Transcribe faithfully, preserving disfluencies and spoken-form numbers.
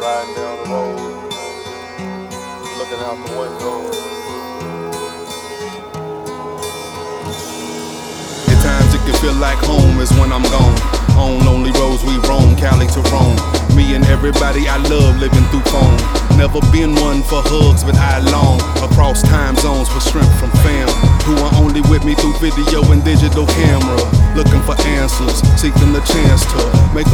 riding down the road, looking out the window. At times it can feel like home is when I'm gone. On lonely roads we roam, Cali to Rome. Me and everybody I love living through phone. Never been one for hugs, but I long across time zones for strength from fam who are only with me through video and digital camera. Looking for answers, seeking the chance to make a